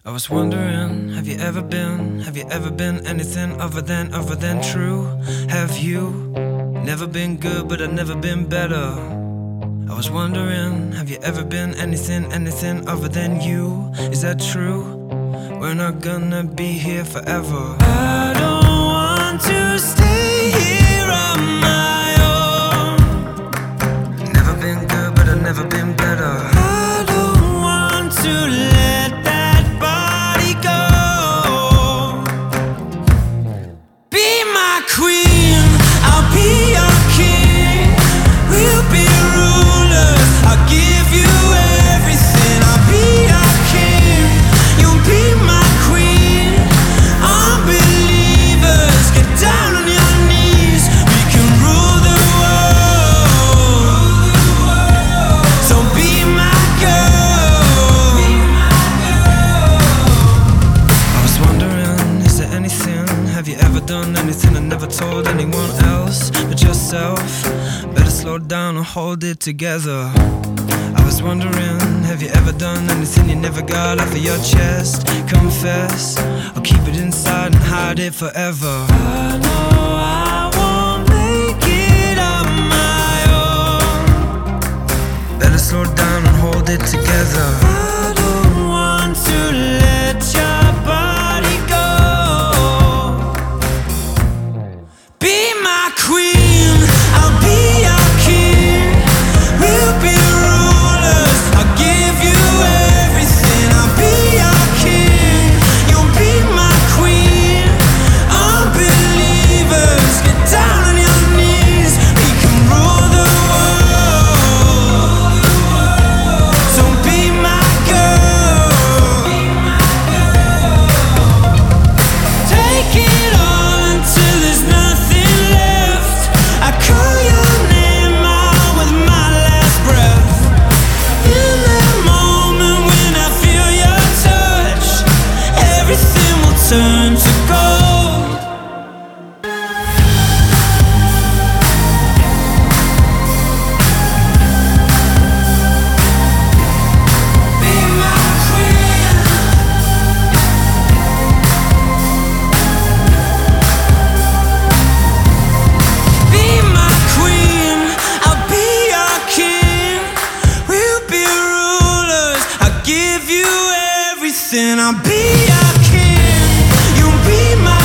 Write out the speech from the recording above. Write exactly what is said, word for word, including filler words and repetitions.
I was wondering, have you ever been, have you ever been anything other than, other than true? Have you never been good, but I've never been better? I was wondering, have you ever been anything, anything other than you? Is that true? We're not gonna be here forever. I don't want to stay here on my own. Never been good, but I've never been better. I don't want to let that body go. Be my queen, I'll be your king. We'll be rulers, I'll give you everything. I'll be your king, you'll be my queen. Unbelievers, get down on your knees. We can rule the world. So be my girl. I was wondering, is there anything, have you ever done anything I never told anyone else but yourself? Better slow down and hold it together. I was wondering, have you ever done anything you never got off of your chest? Confess, or keep it inside and hide it forever. I know I won't make it on my own. Better slow down and hold it together. I don't want to let your body go. Be my queen, I'll be your king. We'll be rulers, I'll give you everything. I'll be your king, you'll be my queen. Unbelievers, get down on your knees. We can rule the world. So be my girl. Take it all until there's nothing left. I call your name out with my last breath. In that moment when I feel your touch, everything will turn to gold. Be my queen. Be my queen, I'll be your king. We'll be rulers, I'll give you everything. I'll be your king, you'll be my